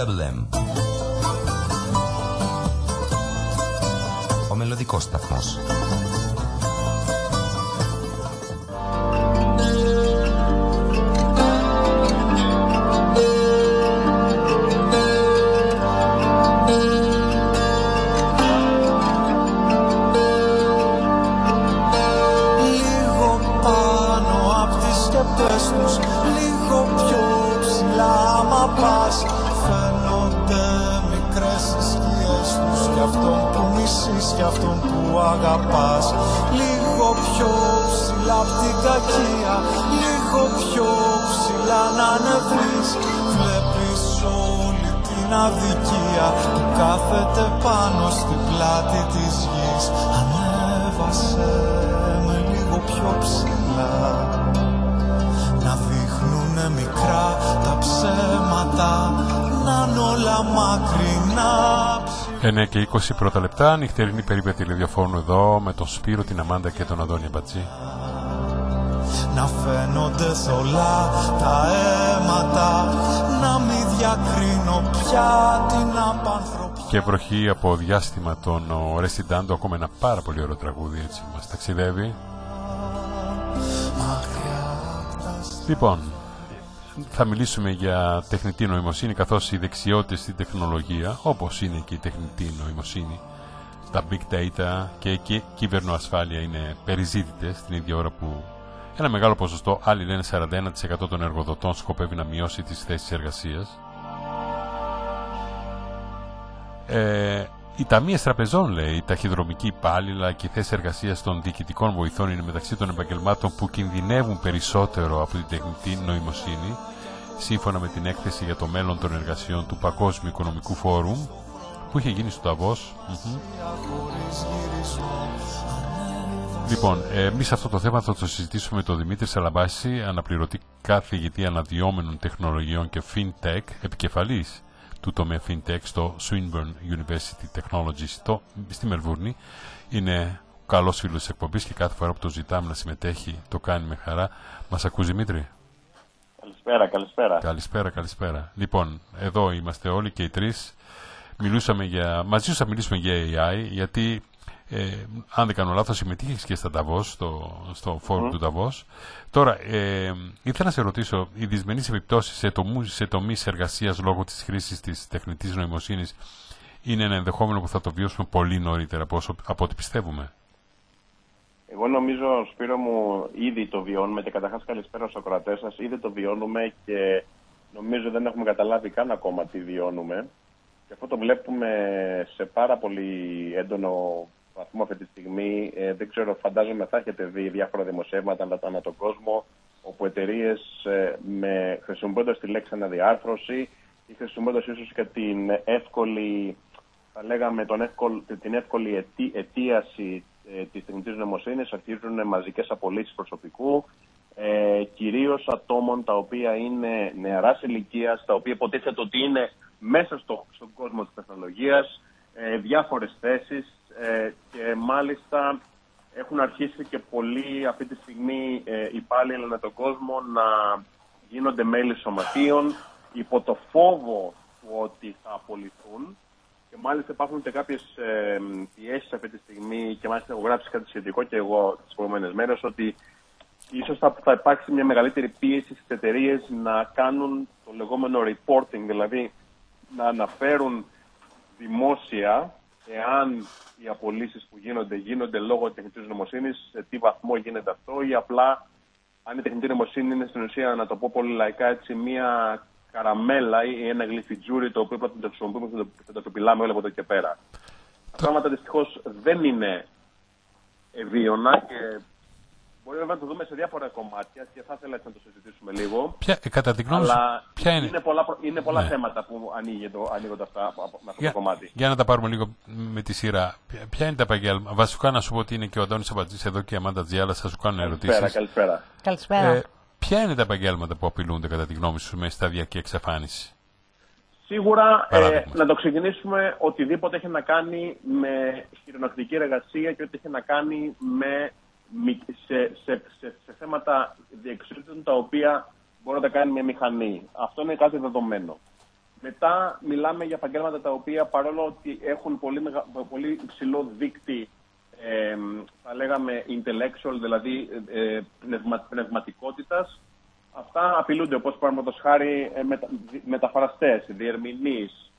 LM. Ο μελωδικός σταθμός. Λίγο πιο ψηλά μα πας, φαίνονται μικρές οι σκιές τους κι αυτόν που μισείς κι αυτόν που αγαπάς. Λίγο πιο ψηλά απ' την κακία, λίγο πιο ψηλά να ανεβείς. Βλέπεις όλη την αδικία που κάθεται πάνω στην πλάτη της γης. Ανέβασε με λίγο πιο ψηλά, να δείχνουνε μικρά τα ψέματα, να είναι όλα μακρινά. 9 και 20 πρώτα λεπτά, νυχτερινή περίπτωση τηλεδιοφώνου εδώ με τον Σπύρο, την Αμάντα και τον Αντώνη Μπατζή. Να φαίνονται θολά τα αίματα, να μην διακρίνω πια την απανθρωπιά. Και βροχή από διάστημα τον Ρέστι Ντάντο, ακόμα ένα πάρα πολύ ωραίο τραγούδι, έτσι μας ταξιδεύει. Λοιπόν, θα μιλήσουμε για τεχνητή νοημοσύνη, καθώς οι δεξιότητες στην τεχνολογία, όπως είναι και η τεχνητή νοημοσύνη, τα big data και η κυβερνοασφάλεια είναι περιζήτητες την ίδια ώρα που ένα μεγάλο ποσοστό, άλλοι λένε 41% των εργοδοτών, σκοπεύει να μειώσει τις θέσεις εργασίας. Οι ταμείες τραπεζών, λέει, οι ταχυδρομικοί υπάλληλοι και οι θέσεις εργασίας των διοικητικών βοηθών είναι μεταξύ των επαγγελμάτων που κινδυνεύουν περισσότερο από την τεχνητή νοημοσύνη, σύμφωνα με την έκθεση για το μέλλον των εργασιών του Παγκόσμιου Οικονομικού Φόρουμ που είχε γίνει στο Νταβός. Λοιπόν, εμείς αυτό το θέμα θα το συζητήσουμε με τον Δημήτρη Σαλαμπάση, αναπληρωτή καθηγητή αναδυόμενων τεχνολογιών και FinTech, επικεφαλής του τομέα FinTech στο Swinburne University Technology στη Μελβούρνη. Είναι ο καλός φίλος της εκπομπής και κάθε φορά που το ζητάμε να συμμετέχει το κάνει με χαρά. Μας ακούς, Δημήτρη? Καλησπέρα. Λοιπόν, εδώ είμαστε όλοι και οι τρεις. Μαζί σου θα μιλήσουμε για AI, γιατί αν δεν κάνω λάθος συμμετείχες και στα Davos, στο φόρουμ του Davos. Τώρα, ήθελα να σε ρωτήσω, οι δυσμενείς επιπτώσεις σε τομείς εργασίας λόγω της χρήσης της τεχνητής νοημοσύνης είναι ένα ενδεχόμενο που θα το βιώσουμε πολύ νωρίτερα από ό,τι πιστεύουμε? Εγώ νομίζω, Σπύρο μου, ήδη το βιώνουμε και καταρχάς καλησπέρα στους ακροατές σας. Ήδη το βιώνουμε και νομίζω δεν έχουμε καταλάβει καν ακόμα τι βιώνουμε. Και αυτό το βλέπουμε σε πάρα πολύ έντονο βαθμό αυτή τη στιγμή. Δεν ξέρω, φαντάζομαι θα έχετε δει διάφορα δημοσιεύματα ανά τον κόσμο, όπου εταιρείες χρησιμοποιώντας τη λέξη αναδιάρθρωση ή χρησιμοποιώντας ίσως και την εύκολη, θα λέγαμε, την εύκολη αιτίαση της τεχνητής νοημοσύνης, αρχίζουν μαζικές απολύσεις προσωπικού, κυρίως ατόμων τα οποία είναι νεαράς ηλικίας, τα οποία υποτίθεται ότι είναι μέσα στον κόσμο της τεχνολογίας, διάφορες θέσεις, και μάλιστα έχουν αρχίσει και πολλοί αυτή τη στιγμή υπάλληλοι με τον κόσμο να γίνονται μέλη σωματείων υπό το φόβο του ότι θα απολυθούν. Και μάλιστα υπάρχουν και κάποιες πιέσεις αυτή τη στιγμή, και μάλιστα έχω γράψει κάτι σχετικό και εγώ τις προηγούμενες μέρες, ότι ίσως θα υπάρξει μια μεγαλύτερη πίεση στις εταιρείες να κάνουν το λεγόμενο reporting, δηλαδή να αναφέρουν δημόσια εάν οι απολύσεις που γίνονται λόγω της τεχνητής νοημοσύνης, σε τι βαθμό γίνεται αυτό, ή απλά αν η τεχνητή νοημοσύνη είναι στην ουσία, να το πω πολύ λαϊκά έτσι, μια καραμέλα ή ένα γλυφιτζούρι το οποίο πρέπει να το χρησιμοποιούμε και θα το πειλάμε όλο από εδώ και πέρα. Τα πράγματα δυστυχώς δεν είναι ευίωνα και μπορεί βέβαια να το δούμε σε διάφορα κομμάτια και θα ήθελα να το συζητήσουμε λίγο. Κατά την γνώμη σου, είναι πολλά θέματα που ανοίγονται αυτά με αυτό το κομμάτι. Για να τα πάρουμε λίγο με τη σειρά. Ποια είναι τα επαγγέλματα? Βασικά να σου πω ότι είναι και ο Αντώνης Αμπατζής εδώ και η Αμάντα Τζιάλα, θα σου κάνουν ερωτήσεις. Καλησπέρα. Ποια είναι τα επαγγέλματα που απειλούνται κατά τη γνώμη σου με σταδιακή εξαφάνιση? Σίγουρα να το ξεκινήσουμε οτιδήποτε έχει να κάνει με χειρονακτική εργασία και ό,τι έχει να κάνει με σε θέματα διεξουσιών τα οποία μπορεί να τα κάνει μια μηχανή. Αυτό είναι κάτι δεδομένο. Μετά μιλάμε για επαγγέλματα τα οποία, παρόλο ότι έχουν πολύ υψηλό δείκτη, θα λέγαμε intellectual, δηλαδή πνευματικότητας, αυτά απειλούνται, όπως παραδείγματος χάρη μεταφραστές, διερμηνείς,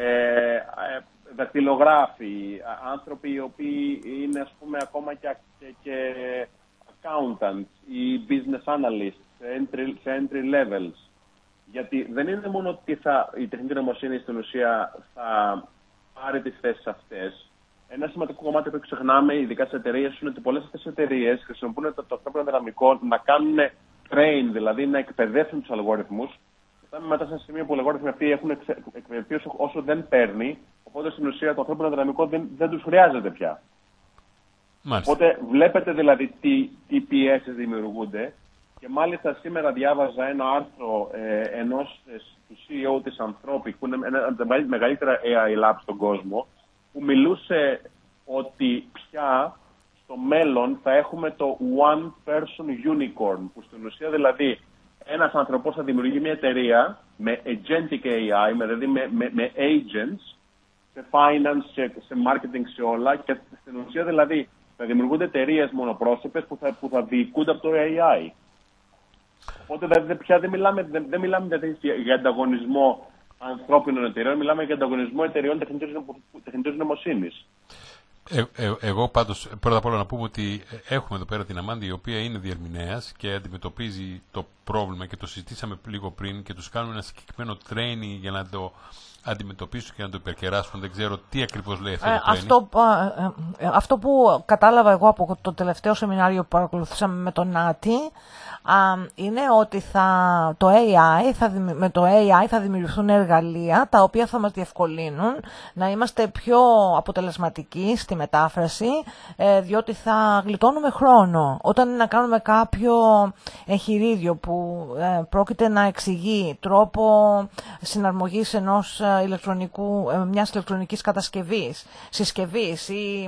δακτυλογράφοι, άνθρωποι οι οποίοι είναι, ας πούμε, ακόμα και accountants ή business analysts σε entry levels. Γιατί δεν είναι μόνο ότι η τεχνητή νοημοσύνη στην ουσία θα πάρει τις θέσεις αυτές. Ένα σημαντικό κομμάτι που ξεχνάμε, ειδικά στις εταιρείες, είναι ότι πολλές αυτές τις εταιρείες χρησιμοποιούν το ανθρώπινο δυναμικό να κάνουν train, δηλαδή να εκπαιδεύσουν τους αλγόριθμους. Φτάνουμε μετά σε ένα σημείο που οι αλγόριθμοι αυτοί έχουν εκπαιδευτεί όσο δεν παίρνει, οπότε στην ουσία το ανθρώπινο δυναμικό δεν τους χρειάζεται πια. Μάλιστα. Οπότε βλέπετε δηλαδή τι πιέσεις δημιουργούνται. Και μάλιστα σήμερα διάβαζα ένα άρθρο του CEO της Anthropic, που είναι ένα από τα μεγαλύτερα AI labs στον κόσμο, που μιλούσε ότι πια στο μέλλον θα έχουμε το one person unicorn, που στην ουσία δηλαδή ένας άνθρωπος θα δημιουργεί μια εταιρεία με agentic AI, δηλαδή με agents, σε finance, σε marketing, σε όλα, και στην ουσία δηλαδή θα δημιουργούνται εταιρείες μονοπρόσωπες που θα διοικούνται από το AI. Οπότε πια δεν μιλάμε για ανταγωνισμό ανθρώπινων εταιρεών, μιλάμε για ανταγωνισμό εταιρεών τεχνητής νοημοσύνης. Εγώ πάντως πρώτα απ' όλα να πούμε ότι έχουμε εδώ πέρα την Αμάντη, η οποία είναι διερμηνέας και αντιμετωπίζει το πρόβλημα, και το συζητήσαμε λίγο πριν, και τους κάνουμε ένα συγκεκριμένο training για να το αντιμετωπίσουν και να το υπερκεράσουν. Δεν ξέρω τι ακριβώς λέει αυτό το training. Αυτό που κατάλαβα εγώ από το τελευταίο σεμινάριο που παρακολουθήσαμε με τον Νάτι, είναι ότι με το AI θα δημιουργηθούν εργαλεία τα οποία θα μας διευκολύνουν να είμαστε πιο αποτελεσματικοί στη μετάφραση, διότι θα γλιτώνουμε χρόνο. Όταν είναι να κάνουμε κάποιο εγχειρίδιο που πρόκειται να εξηγεί τρόπο συναρμογής μιας ηλεκτρονικής συσκευής ή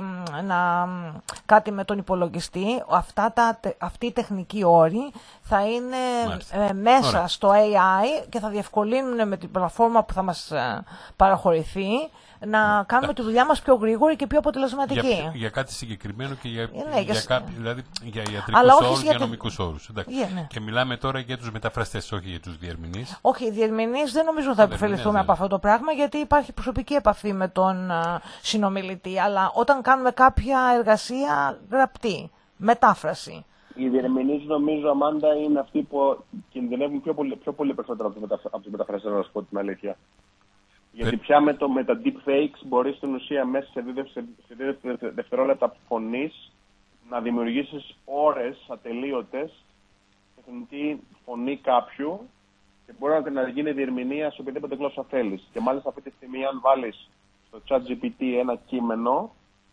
κάτι με τον υπολογιστή, αυτοί οι τεχνικοί όροι θα είναι μέσα στο AI και θα διευκολύνουν με την πλατφόρμα που θα μας παραχωρηθεί να κάνουμε τη δουλειά μας πιο γρήγορη και πιο αποτελεσματική. Για κάτι συγκεκριμένο και για ιατρικούς όρους, για νομικούς όρους. Και μιλάμε τώρα για τους μεταφραστές, όχι για τους διερμηνείς. Όχι, οι διερμηνείς δεν νομίζω θα επωφεληθούμε από αυτό το πράγμα, γιατί υπάρχει προσωπική επαφή με τον συνομιλητή, αλλά όταν κάνουμε κάποια εργασία γραπτή, μετάφραση. Οι διερμηνείς, νομίζω, Αμάντα, είναι αυτοί που κινδυνεύουν πιο πολύ περισσότερο από τους μεταφραστές, να σου πω την αλήθεια. Γιατί πια με τα deepfakes μπορείς στην ουσία μέσα σε 2 δευτερόλεπτα φωνής να δημιουργήσεις ώρες ατελείωτες τεχνητή φωνή κάποιου και μπορεί να γίνει διερμηνία σε οποιαδήποτε γλώσσα θέλεις. Και μάλιστα αυτή τη στιγμή, αν βάλεις στο ChatGPT ένα κείμενο,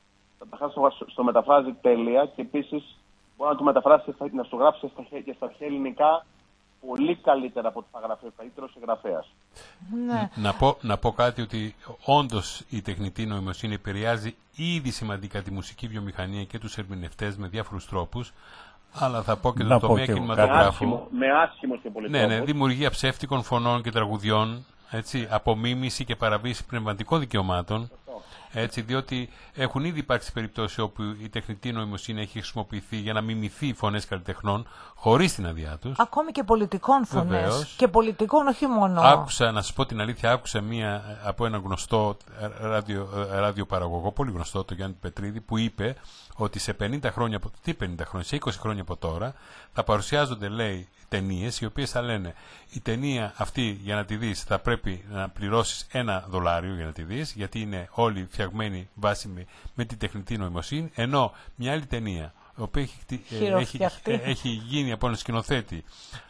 το μεταφράζει τέλεια, και επίσης μπορεί να το μεταφράσει, να σου γράψει και στα αρχαία ελληνικά πολύ καλύτερα από ό,τι θα γραφεί ο καλύτερος συγγραφέας. Ναι. Να πω κάτι, ότι όντως η τεχνητή νοημοσύνη επηρεάζει ήδη σημαντικά τη μουσική βιομηχανία και τους ερμηνευτές με διάφορους τρόπους, αλλά θα πω και το τομέα κινηματογράφου. Με άσχημος και πολύ τρόπος. Ναι, δημιουργία ψεύτικων φωνών και τραγουδιών, έτσι, απομίμηση και παραβίαση πνευματικών δικαιωμάτων. Έτσι, διότι έχουν ήδη υπάρξει περιπτώσεις όπου η τεχνητή νοημοσύνη έχει χρησιμοποιηθεί για να μιμηθεί φωνές καλλιτεχνών χωρίς την άδειά τους. Ακόμη και πολιτικών φωνές. Βεβαίως. Και πολιτικών, όχι μόνο. Άκουσα, να σας πω την αλήθεια, άκουσα από ένα γνωστό ραδιοπαραγωγό, πολύ γνωστό, τον Γιάννη Πετρίδη, που είπε ότι σε 50 χρόνια, σε 20 χρόνια από τώρα, θα παρουσιάζονται, λέει, ταινίες οι οποίες θα λένε η ταινία αυτή για να τη δεις θα πρέπει να πληρώσεις $1 για να τη δεις, γιατί είναι όλοι φτιαγμένοι βάσιμοι με τη τεχνητή νοημοσύνη, ενώ μια άλλη ταινία η οποία έχει γίνει από έναν σκηνοθέτη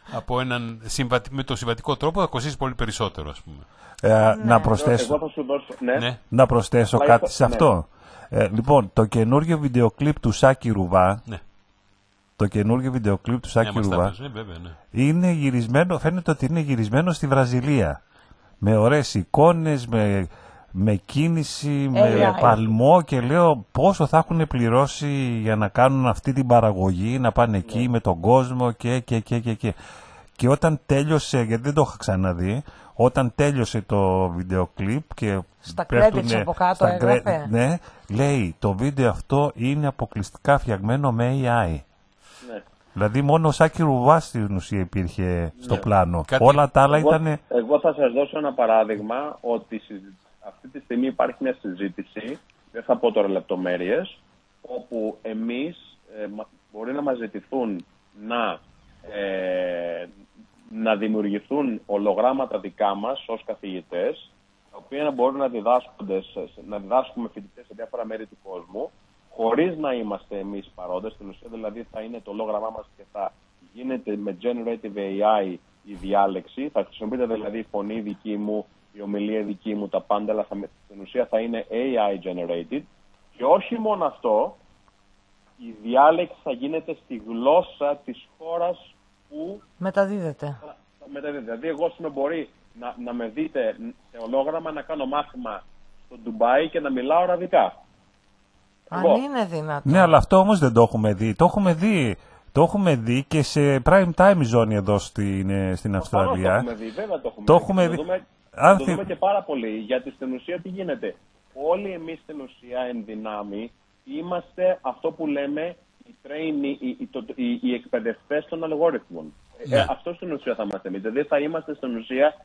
με το συμβατικό τρόπο θα κοστίσει πολύ περισσότερο, ας πούμε. Να προσθέσω κάτι σε αυτό. Λοιπόν, το καινούργιο βιντεοκλίπ του Σάκη Ρουβά, είναι γυρισμένο, φαίνεται ότι είναι γυρισμένο στη Βραζιλία. Με ωραίες εικόνες, με κίνηση, με παλμό, και λέω πόσο θα έχουν πληρώσει για να κάνουν αυτή την παραγωγή, να πάνε εκεί με τον κόσμο και. Και όταν τέλειωσε, γιατί δεν το είχα ξαναδεί, όταν τέλειωσε το βίντεο κλιπ και στα credits από κάτω έγραφε. Ναι, λέει το βίντεο αυτό είναι αποκλειστικά φτιαγμένο με AI. Ναι. Δηλαδή μόνο ο Σάκη Ρουβάς στην ουσία υπήρχε στο πλάνο. Όλα τα άλλα ήταν... Εγώ θα σας δώσω ένα παράδειγμα ότι αυτή τη στιγμή υπάρχει μια συζήτηση, δεν θα πω τώρα λεπτομέρειες, όπου εμείς μπορεί να μας ζητηθούν να δημιουργηθούν ολογράμματα δικά μας ως καθηγητές, τα οποία να μπορούν να διδάσκουμε φοιτητές σε διάφορα μέρη του κόσμου, χωρίς να είμαστε εμείς παρόντες. Στην ουσία δηλαδή θα είναι το ολόγραμμά μας και θα γίνεται με generative AI η διάλεξη. Θα χρησιμοποιείται δηλαδή η φωνή δική μου, η ομιλία δική μου, τα πάντα, αλλά στην ουσία θα είναι AI generated. Και όχι μόνο αυτό, η διάλεξη θα γίνεται στη γλώσσα της χώρας που μεταδίδεται. Δηλαδή, εγώ μπορεί να με δείτε σε ολόγραμμα να κάνω μάθημα στο Ντουμπάι και να μιλάω αραβικά. Αν είναι δυνατόν. Ναι, αλλά αυτό όμως δεν το έχουμε δει. Το έχουμε δει και σε prime time ζώνη εδώ στην Αυστραλία. Το έχουμε δει, βέβαια το έχουμε δει. Το δούμε και πάρα πολύ, γιατί στην ουσία τι γίνεται. Όλοι εμείς στην ουσία εν δυνάμει είμαστε αυτό που λέμε οι εκπαιδευτές των αλγόριθμων. Αυτό στην ουσία θα είμαστε εμείς. Δηλαδή θα είμαστε στην ουσία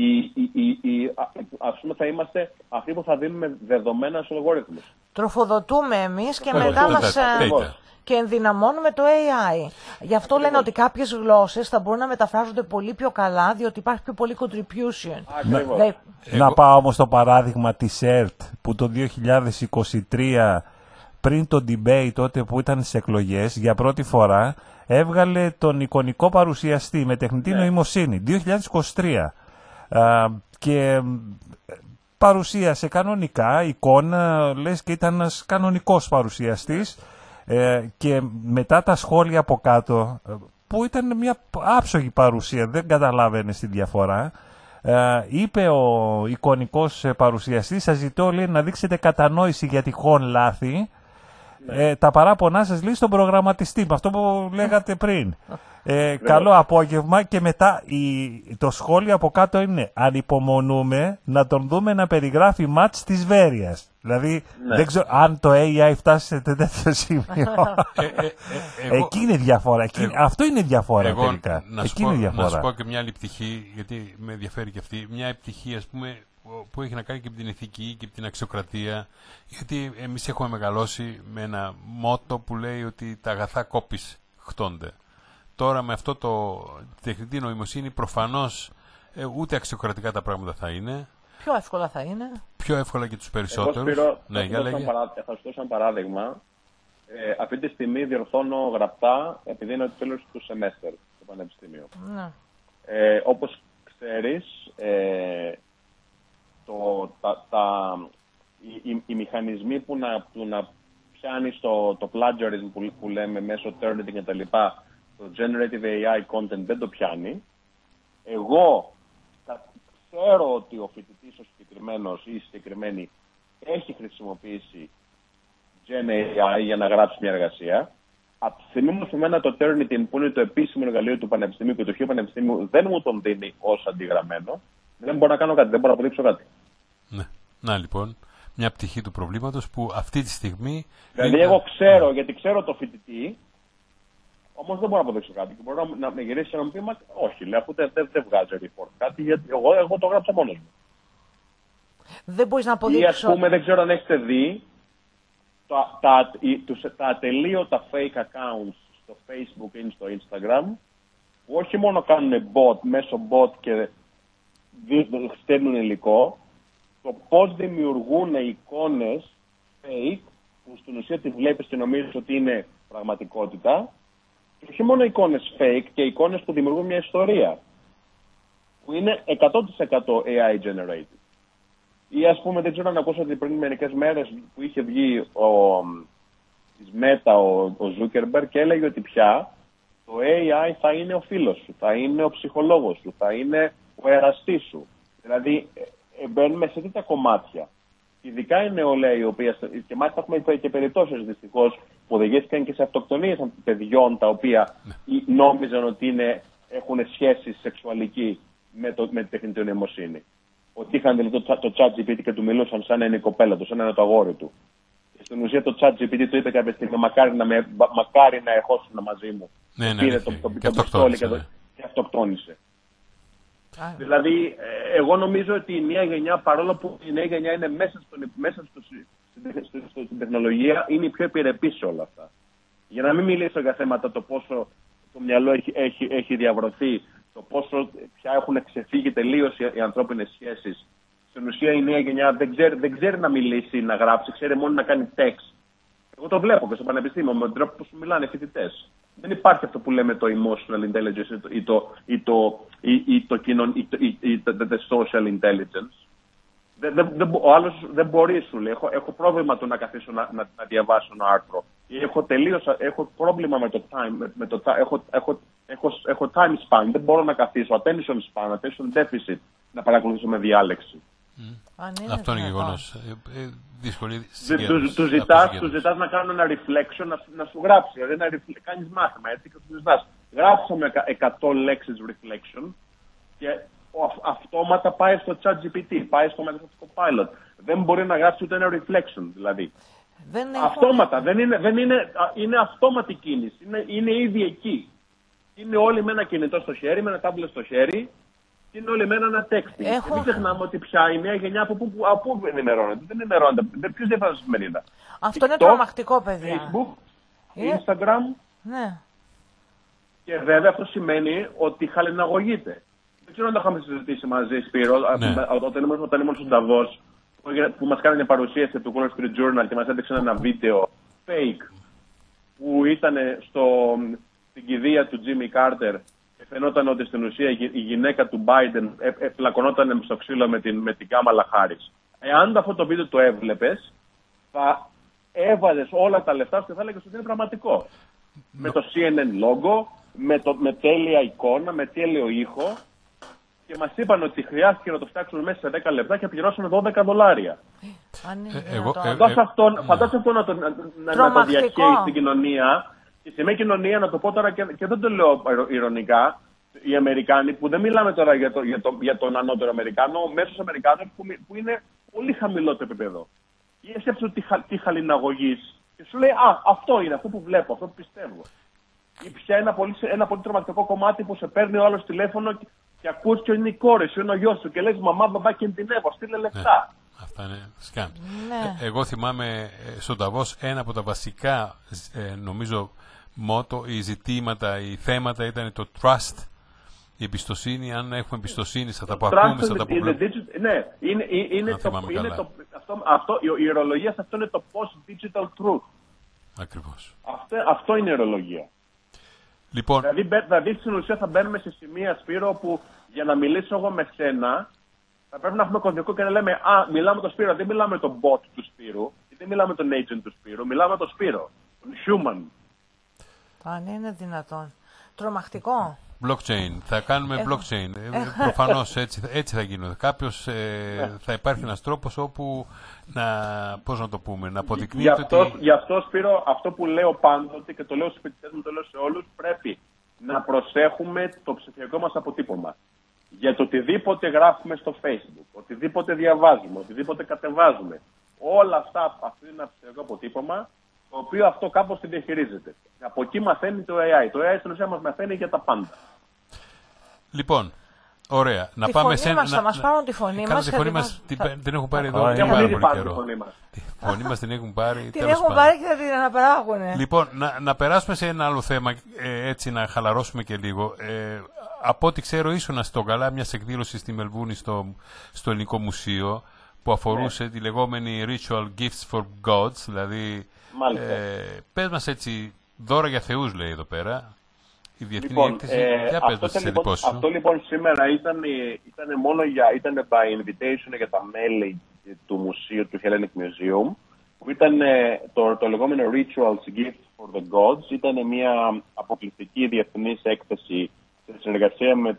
θα είμαστε αυτοί που θα δίνουμε δεδομένα στους αλγόριθμους. Τροφοδοτούμε εμείς και μετά μας και ενδυναμώνουμε το AI. Γι' αυτό λένε ότι κάποιες γλώσσες θα μπορούν να μεταφράζονται πολύ πιο καλά, διότι υπάρχει πιο πολύ contribution. Να πάω όμως στο παράδειγμα της ΕΡΤ, που το 2023, πριν το debate, τότε που ήταν στις εκλογές, για πρώτη φορά έβγαλε τον εικονικό παρουσιαστή με τεχνητή νοημοσύνη, 2023. Και παρουσίασε κανονικά εικόνα, λες και ήταν ένας κανονικός παρουσιαστής, και μετά τα σχόλια από κάτω, που ήταν μια άψογη παρουσία, δεν καταλάβαινε τη διαφορά, είπε ο εικονικός παρουσιαστής, σας ζητώ, λέει, να δείξετε κατανόηση για τυχόν λάθη. Τα παράπονά σας, λέει, στον προγραμματιστή, με αυτό που λέγατε πριν. Καλό απόγευμα. Και μετά το σχόλιο από κάτω είναι: ανυπομονούμε να τον δούμε να περιγράφει μάτς της Βέρειας. Δηλαδή, δεν ξέρω αν το AI φτάσει σε τέτοιο σημείο. Εκεί είναι διαφορά. Αυτό είναι διαφορά τελικά. Να σου πω και μια άλλη πτυχή, γιατί με ενδιαφέρει και αυτή. Μια πτυχή, ας πούμε, που έχει να κάνει και με την ηθική και με την αξιοκρατία, γιατί εμείς έχουμε μεγαλώσει με ένα μότο που λέει ότι τα αγαθά κόπης χτώνται. Τώρα με αυτό τη τεχνητή νοημοσύνη προφανώς ούτε αξιοκρατικά τα πράγματα θα είναι. Πιο εύκολα θα είναι. Πιο εύκολα και τους περισσότερους. Θα σου δώσω ένα παράδειγμα. Αυτή τη στιγμή διορθώνω γραπτά, επειδή είναι το τέλος του σεμέστερ στο Πανεπιστήμιο. Ναι. Όπως ξέρεις, οι μηχανισμοί που να πιάνει το plagiarism που λέμε μέσω Turnitin και τα λοιπά, το generative AI content δεν το πιάνει. Εγώ ξέρω ότι ο φοιτητής ο συγκεκριμένος ή η συγκεκριμένη έχει χρησιμοποιήσει Gen AI για να γράψει μια εργασία. Από τη στιγμή μου θυμένα το Turnitin, που είναι το επίσημο εργαλείο του Πανεπιστημίου και το Χ Πανεπιστημίου, δεν μου τον δίνει ως αντιγραμμένο, δεν μπορώ να κάνω κάτι, δεν μπορώ να αποδείξω κάτι. Ναι. Να λοιπόν, μια πτυχή του προβλήματος που αυτή τη στιγμή... Δηλαδή εγώ ξέρω, γιατί ξέρω το φοιτητή, όμως δεν μπορώ να αποδείξω κάτι. Και μπορώ να με γυρίσει και να μου πει, μα όχι, λέει, αφού δεν βγάζει report κάτι, γιατί εγώ το γράψα μόνος μου. Δεν μπορείς να αποδείξω. Ή ας πούμε, δεν ξέρω αν έχετε δει τα ατελείωτα fake accounts στο Facebook ή στο Instagram, που όχι μόνο κάνουν μέσω bot και στέλνουν υλικό, το πώς δημιουργούν εικόνες fake, που στην ουσία τη βλέπεις και νομίζεις ότι είναι πραγματικότητα, και όχι μόνο εικόνες fake, και εικόνες που δημιουργούν μια ιστορία, που είναι 100% AI generated. Ή ας πούμε, δεν ξέρω αν ακούσατε πριν μερικές μέρες που είχε βγει της Meta ο Zuckerberg και έλεγε ότι πια το AI θα είναι ο φίλος σου, θα είναι ο ψυχολόγος σου, θα είναι ο εραστής σου. Δηλαδή, μπαίνουμε σε τέτοια κομμάτια. Ειδικά οι νεολαίοι, οι οποίοι, και μάλιστα έχουμε και περιπτώσεις δυστυχώς που οδηγήθηκαν και σε αυτοκτονίες παιδιών τα οποία νόμιζαν ότι είναι έχουν σχέση σεξουαλική με τη τεχνητή νοημοσύνη. Ότι είχαν δηλαδή το ChatGPT και του μιλούσαν σαν να είναι η κοπέλα του, σαν να είναι το αγόρι του. Και στην ουσία το ChatGPT του είπε κάποια στιγμή: μακάρι να ερχόσουν μαζί μου. Ναι, πήρε το πιστόλι και αυτοκτόνησε. Δηλαδή, εγώ νομίζω ότι η νέα γενιά, παρόλο που η νέα γενιά είναι μέσα στην τεχνολογία, είναι η πιο επιρρεπή σε όλα αυτά. Για να μην μιλήσω για θέματα το πόσο το μυαλό έχει διαβρωθεί, το πόσο πια έχουν ξεφύγει τελείως οι ανθρώπινες σχέσεις. Στην ουσία η νέα γενιά δεν ξέρει να μιλήσει ή να γράψει, ξέρει μόνο να κάνει text. Εγώ το βλέπω και στο πανεπιστήμιο, με τον τρόπο που σου μιλάνε φοιτητές. Δεν υπάρχει αυτό που λέμε το emotional intelligence ή το social intelligence. Ο άλλος δεν μπορεί, σου λέει. Έχω πρόβλημα το να καθίσω να διαβάσω ένα άρθρο. Έχω πρόβλημα με το time. Έχω time span. Δεν μπορώ να καθίσω. Attention span, attention deficit να παρακολουθήσω με διάλεξη. Αυτό είναι γεγονός. Του ζητάς να κάνουν ένα reflection, να σου γράψει. Δηλαδή κάνεις μάθημα, έτσι, και του ζητάς. Γράψω με 100 λέξεις reflection και αυτόματα πάει στο ChatGPT, πάει στο Microsoft Copilot. Δεν μπορεί να γράψει ούτε ένα reflection, δηλαδή. Αυτόματα, είναι αυτόματη κίνηση, είναι ήδη εκεί. Είναι όλοι με ένα κινητό στο χέρι, με ένα tablet στο χέρι, και είναι όλοι με ένα texting. Και μην ξεχνάμε ότι πια η νέα γενιά από πού ενημερώνεται. Δεν ενημερώνεται. Ποιος δεν θα μερίδα. Αυτό είναι τρομακτικό, παιδιά. Facebook, Instagram. Ναι. Και βέβαια αυτό σημαίνει ότι χαλιναγωγείται. Δεν ξέρω αν το είχαμε συζητήσει μαζί, Σπύρο, όταν ήμουν στον Νταβός, που μας κάνανε παρουσίαση του Wall Street Journal και μας έδειξαν ένα βίντεο fake που ήταν στην κηδεία του Jimmy Carter και φαινόταν ότι στην ουσία η γυναίκα του Biden φλακωνόταν στο ξύλο με την Κάμαλα Χάρις. Εάν αυτό το βίντεο το έβλεπες, θα έβαζες όλα τα λεφτά και θα έλεγες ότι είναι πραγματικό. Με το CNN logo, με τέλεια εικόνα, με τέλειο ήχο. Και μας είπαν ότι χρειάστηκε να το φτιάξουν μέσα σε 10 λεπτά και πληρώσουν $12. Φαντάσου αυτό να το διαχέει στην κοινωνία. Και σε μια κοινωνία, να το πω τώρα και δεν το λέω ειρωνικά, οι Αμερικάνοι, που δεν μιλάμε τώρα για τον ανώτερο Αμερικάνο, ο μέσος Αμερικάνος που είναι πολύ χαμηλό το επίπεδο. Ή σκέψου τι χαλιναγωγής και σου λέει αυτό είναι, αυτό που βλέπω, αυτό που πιστεύω. Ή πια ένα πολύ τρομακτικό κομμάτι που σε παίρνει ο άλλος τηλέφωνο και ακούς και είναι η κόρη σου, είναι ο γιος σου και λες μαμά, μπαμπά, κινδυνεύω, στείλε λεφτά. Αυτά είναι σκάμ. Εγώ θυμάμαι στον Νταβός ένα από τα βασικά, νομίζω, μότο, οι ζητήματα, οι θέματα ήταν το trust, η εμπιστοσύνη. Αν έχουμε εμπιστοσύνη στα τα που ακούμε, στα τα που βλέπουμε. Ναι, η ορολογία σε αυτό είναι το post-digital truth. Ακριβώς. Αυτό είναι η ορολογία. Λοιπόν, δηλαδή στην ουσία θα μπαίνουμε σε σημεία, Σπύρο, όπου για να μιλήσω εγώ με σένα θα πρέπει να έχουμε κωδικό και να λέμε μιλάμε με τον Σπύρο, δεν μιλάμε με τον bot του Σπύρου, δεν μιλάμε με τον agent του Σπύρου, μιλάμε με τον Σπύρο, τον human. Αν είναι δυνατόν. Τρομακτικό. Blockchain. Θα κάνουμε blockchain. Προφανώς έτσι θα γίνονται. Κάποιος θα υπάρχει ένας τρόπος όπου πώς να το πούμε, να αποδεικνύεται ότι... Γι' αυτό, Σπύρο, αυτό που λέω πάντοτε και το λέω στους φοιτητές μου, το λέω σε όλους, πρέπει να προσέχουμε το ψηφιακό μας αποτύπωμα. Για το οτιδήποτε γράφουμε στο Facebook, οτιδήποτε διαβάζουμε, οτιδήποτε κατεβάζουμε. Όλα αυτά, αυτό είναι ένα ψηφιακό αποτύπωμα, το οποίο αυτό κάπως την διαχειρίζεται. Από εκεί μαθαίνει το AI. Το AI στην ουσία μας μαθαίνει για τα πάντα. Λοιπόν, ωραία. Να τη πάμε φωνή μας, θα μας πάρουν τη φωνή μας. Τη φωνή μας την έχουν πάρει εδώ και πάρα πολύ καιρό. Τη φωνή μας την έχουν πάρει. Την έχουν πάρει και θα την αναπαράγουν. Λοιπόν, να περάσουμε σε ένα άλλο θέμα, έτσι να χαλαρώσουμε και λίγο. Από ό,τι ξέρω, ήσουν στο καλά μια εκδήλωση στη Μελβούνη στο Ελληνικό Μουσείο που αφορούσε τη λεγόμενη Ritual Gifts for Gods, δηλαδή πες μας έτσι, δώρα για θεούς λέει εδώ πέρα, η διεθνή έκθεση. Για πες μας τις εντυπώσεις σου. Αυτό λοιπόν σήμερα ήταν by invitation για τα μέλη του μουσείου, του Hellenic Museum, που ήταν το λεγόμενο Rituals Gifts for the Gods. Ήταν μια αποκλειστική διεθνής έκθεση σε συνεργασία με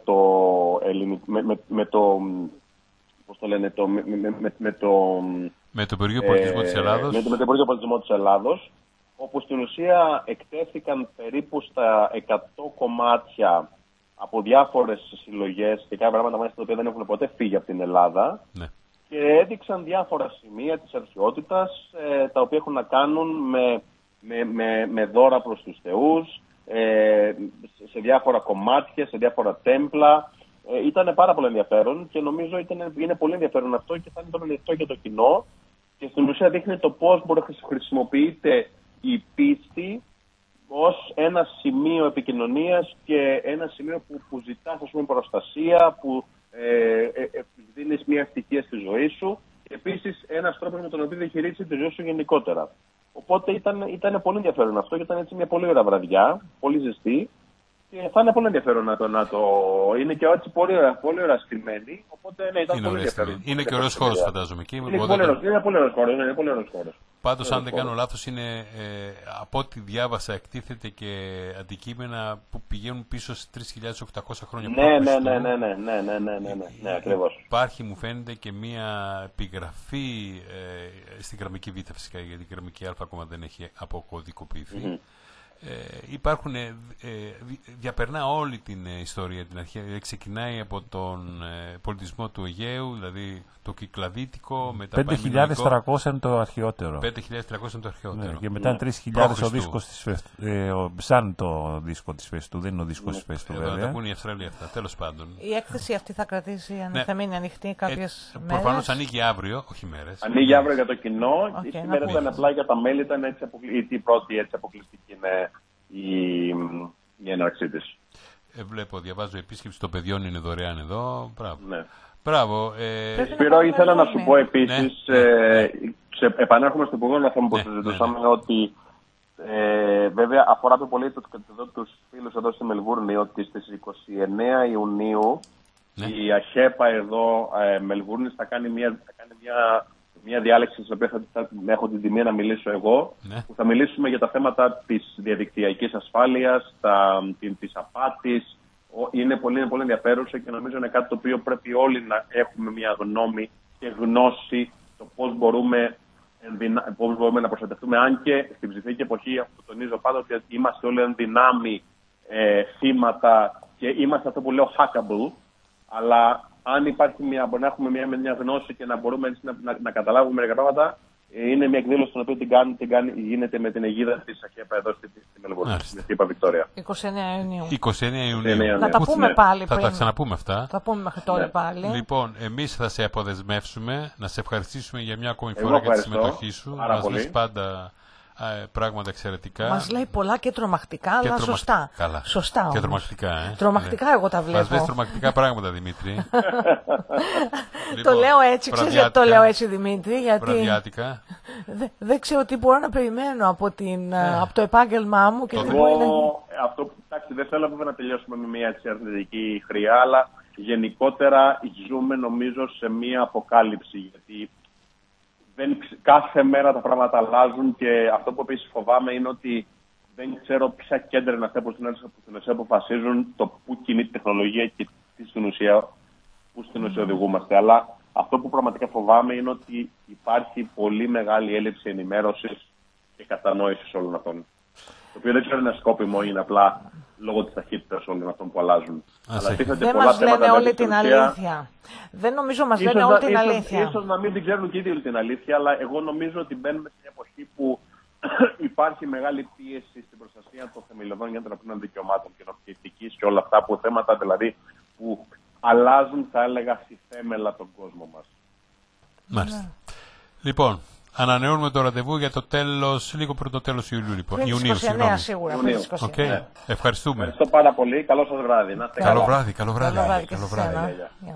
το Υπουργείο Πολιτισμού της Ελλάδος. Με το Υπουργείο Πολιτισμού της Ελλάδος, όπου στην ουσία εκτέθηκαν περίπου στα 100 κομμάτια από διάφορες συλλογές και κάποια πράγματα μάλιστα τα οποία δεν έχουν ποτέ φύγει από την Ελλάδα. Ναι. Και έδειξαν διάφορα σημεία της αρχαιότητας, τα οποία έχουν να κάνουν με δώρα προς τους θεούς, σε διάφορα κομμάτια, σε διάφορα τέμπλα. Ήταν πάρα πολύ ενδιαφέρον και νομίζω είναι πολύ ενδιαφέρον αυτό και θα είναι πολύ ενδιαφέρον για το κοινό. Και στην ουσία δείχνει το πώς μπορεί να χρησιμοποιείται η πίστη ως ένα σημείο επικοινωνίας και ένα σημείο που ζητάς, ας πούμε, προστασία, που δίνεις μια ευτυχία στη ζωή σου και επίσης ένας τρόπος με τον οποίο διαχειρίζεσαι τη ζωή σου γενικότερα. Οπότε ήταν πολύ ενδιαφέρον αυτό και ήταν έτσι μια πολύ ωραία βραδιά, πολύ ζεστή. Και θα είναι πολύ ενδιαφέρον να το. Είναι και έτσι πολύ ωραία στημένη. Οπότε ναι, ήταν πολύ ενδιαφέρον. Είναι και ωραίος χώρος, φαντάζομαι. Είναι πολύ ωραίος χώρος. Πάντως, αν δεν κάνω λάθος, είναι από ό,τι διάβασα, εκτίθεται και αντικείμενα που πηγαίνουν πίσω σε 3.800 χρόνια Ναι, ακριβώς. Υπάρχει, μου φαίνεται, και μία επιγραφή στην γραμμική Β, φυσικά, γιατί η γραμμική Α ακόμα δεν έχει αποκωδικοποιηθεί. Υπάρχουν, διαπερνά όλη την ιστορία την αρχαία, δηλαδή ξεκινάει από τον πολιτισμό του Αιγαίου, δηλαδή το Κυκλαδίτικο, μετά 5.300 είναι το αρχαιότερο. 5.300 είναι το αρχαιότερο. Ναι, και μετά 3.000 ο δίσκος της σαν το δίσκο της Φεστού, δεν είναι ο δίσκος της Φεστού βέβαια. Τα πούνε οι Αυστραλοί αυτά, τέλος πάντων. Η έκθεση αυτή θα κρατήσει, θα μείνει ανοιχτή κάποιες μέρες. Προφανώς ανοίγει αύριο, όχι μέρες. Ανοίγει αύριο για το κοινό. Σήμερα ήταν απλά για τα μέλη, ήταν έτσι η πρώτη έτσι αποκλειστική είναι η έναρξή της. Βλέπω, διαβάζω, επίσκεψη των παιδιών είναι δωρεάν εδώ. Μπράβο. Ναι. Μπράβο. Σπύρο, ήθελα να σου πω επίσης, επανέρχομαι στο προηγούμενο θέμα που συζητούσαμε, ότι βέβαια αφορά το πολύ τους φίλους εδώ στη Μελβούρνη, ότι στις 29 Ιουνίου η ΑΧΕΠΑ εδώ Μελβούρνης θα κάνει μια διάλεξη στην οποία θα έχω την τιμή να μιλήσω εγώ, που θα μιλήσουμε για τα θέματα της διαδικτυακής ασφάλειας, της απάτης. Είναι πολύ ενδιαφέρουσα και νομίζω είναι κάτι το οποίο πρέπει όλοι να έχουμε μια γνώμη και γνώση το πώς μπορούμε να προστατευτούμε, αν και στην ψηφιακή εποχή, αυτό τονίζω πάντα, ότι είμαστε όλοι εν δυνάμει θύματα και είμαστε αυτό που λέω hackable, αλλά αν υπάρχει μπορεί να έχουμε μια γνώση και να μπορούμε να καταλάβουμε μερικά πράγματα, είναι μια εκδήλωση την οποία γίνεται με την αιγίδα της ΑΧΕΠΑ εδώ στη Μελβούρνη, στην ΕΠΑ Βικτόρια. 29 Ιουνίου. 29 Ιουνίου. Να τα πούμε πάλι πριν. Θα τα ξαναπούμε αυτά. Θα τα πούμε μέχρι τώρα πάλι. Λοιπόν, εμείς θα σε αποδεσμεύσουμε, να σε ευχαριστήσουμε για μια ακόμη φορά για τη συμμετοχή σου. Μας λες πάντα πράγματα εξαιρετικά. Μας λέει πολλά και τρομακτικά, αλλά σωστά. Καλά. Σωστά. Και τρομακτικά, Τρομακτικά εγώ τα βλέπω. Μας λες τρομακτικά πράγματα, Δημήτρη. Το λέω έτσι, ξέρεις γιατί το λέω έτσι, Δημήτρη, γιατί βραδιάτικα. Δεν ξέρω τι μπορώ να περιμένω από το επάγγελμά μου. Εντάξει, δεν θέλω να τελειώσουμε με μια έτσι αρνητική χρειά, αλλά γενικότερα ζούμε νομίζω σε μια αποκάλυψη, γιατί κάθε μέρα τα πράγματα αλλάζουν και αυτό που επίσης φοβάμαι είναι ότι δεν ξέρω ποια κέντρα είναι αυτά που στην ουσία αποφασίζουν το πού κινεί η τεχνολογία και πού στην ουσία οδηγούμαστε. Αλλά αυτό που πραγματικά φοβάμαι είναι ότι υπάρχει πολύ μεγάλη έλλειψη ενημέρωσης και κατανόησης όλων αυτών. Το οποίο δεν ξέρω αν είναι σκόπιμο ή είναι απλά λόγω της ταχύτητας όλων αυτών που αλλάζουν. Δεν μας λένε όλη την αλήθεια. Δεν νομίζω μας λένε όλη την αλήθεια. Ίσως να μην την ξέρουν και ήδη όλη την αλήθεια, αλλά εγώ νομίζω ότι μπαίνουμε σε μια εποχή που υπάρχει μεγάλη πίεση στην προστασία των θεμελιωδών για των ανθρωπίνων δικαιωμάτων και νοπτικής και όλα αυτά που θέματα δηλαδή που αλλάζουν, θα έλεγα, στη θέμελα τον κόσμο μας. Μάλιστα. Λοιπόν, ανανεώνουμε το ραντεβού για το τέλος, λίγο πριν το τέλος Ιουλίου, λοιπόν. Ιουνίου, σίγουρα. Okay. Ευχαριστούμε. Ευχαριστώ πάρα πολύ. Καλό σας βράδυ. Καλό βράδυ.